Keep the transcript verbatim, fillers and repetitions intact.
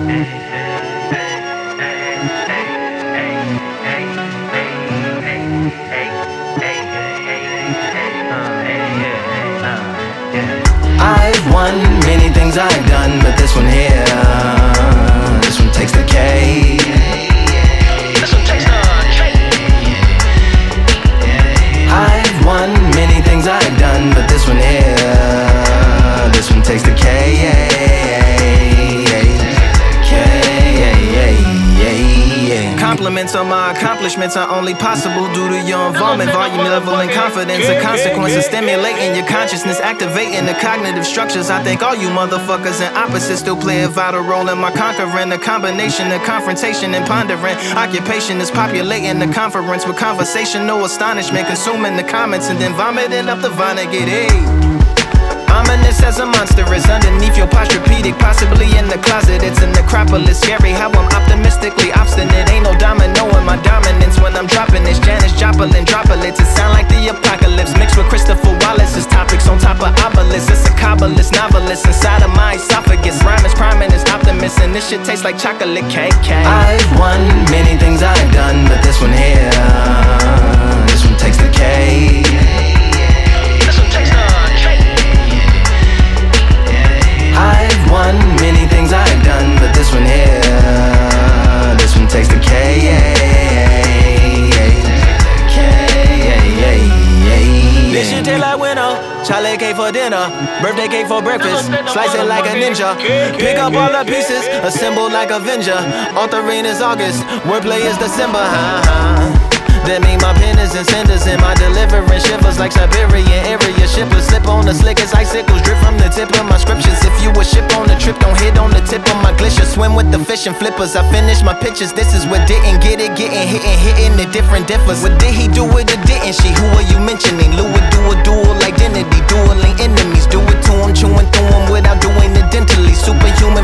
I've won many things I've done, but this one here, this one takes the K. This one takes the K. I've won many things I've done, but this one here, this one takes the K. Compliments on my accomplishments are only possible due to your involvement, volume, level, and confidence. A consequence of stimulating your consciousness, activating the cognitive structures. I think all you motherfuckers and opposites still play a vital role in my conquering. The combination of confrontation and pondering. Occupation is populating the conference with conversational astonishment, consuming the comments and then vomiting up the Vonnegut. Hey. Ominous as a monster is underneath your posturepedic, possibly in the closet. It's an necropolis, scary how I'm optimistically obstinate. Ain't no domino in my dominance when I'm dropping this. Janis Joplin droplets, it sound like the apocalypse mixed with Christopher Wallace's topics on top of obelisks. It's a kabbalist novelist inside of my esophagus. Rhyme is priming is optimist, and this shit tastes like chocolate cake. I've won many things I've done, but this one here, this one takes the K. This one takes the K. I've won many things I've done, but this one here, this one takes the K. This shit taste like winter, chocolate cake for dinner, birthday cake for breakfast, slice it like a ninja, pick up all the pieces, assemble like Avenger. Authoring is August, wordplay is December, ha-ha. That mean my pen is in cinders and my deliverance shivers like Siberian area shippers. Slip on the slick as icicles drip from the tip of my scriptures. If you a ship on the trip, don't hit on the tip of my glacier. Swim with the fish and flippers. I finish my pitches. This is what didn't get it, getting hit and hitting the different differs. What did he do it or didn't she? Who are you mentioning? Lou would do a dual identity, dueling enemies. Do it to him, chewing through him without doing it dentally. Superhuman